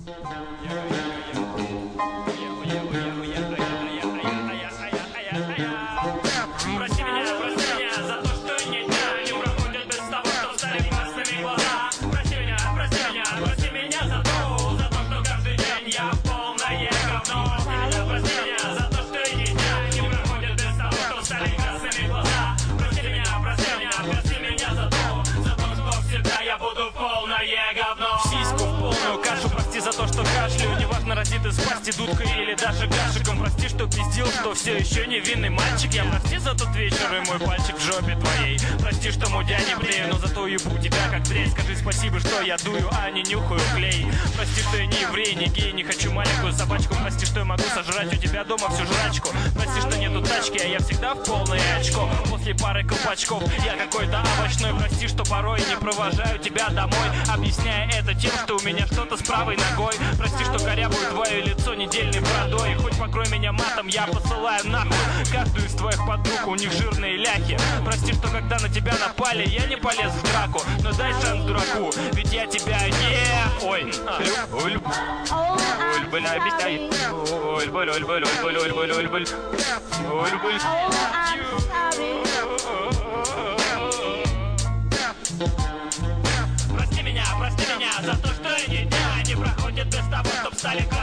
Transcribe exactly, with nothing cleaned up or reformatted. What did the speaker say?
Прости меня, прости меня за то, что ни дня не проходит без того, что стали красными глаза. Прости меня, прости меня, прости меня за то, за то, что каждый день я полное говно. Прости меня за то, что ни дня не проходит без того, что стали красными глаза. Прости меня, прости меня, прости меня за то, за то, что всегда я буду полное говно. Сиську в полную кашу, прости за то, что кашлю. Неважно, разит из пасти дудкой или даже гашиком. Прости, что пиздил, что все еще невинный мальчик. Я прости за тот вечер и мой пальчик в жопе твоей. Прости, что мудя не брею, но зато ебу тебя как дрель. Скажи спасибо, что я дую, а не нюхаю клей. Прости, что я не еврей, не гей, не хочу маленькую собачку. Прости, что я могу сожрать у тебя дома всю жрачку. Прости, что нету тачки, а я всегда в полное очко. После пары колпачков я какой-то овощной. Прости, что порой не провожаю тебя домой, объясняя это тем, что у меня что-то с правой ногой. Прости, что корябую твое лицо недельной бородой. Хоть покрой меня матом, я посылаю нахуй каждую из твоих подруг, у них жирные ляхи. Прости, что когда на тебя напали, я не полез в драку, но дай шанс дураку, ведь я тебя не... Ой, уль, уль, объясняет. Уль, уль, уль, уль, уль, уль, уль, уль, уль, уль. Прости меня, прости меня за то, что ни дня не проходит без того, чтоб стали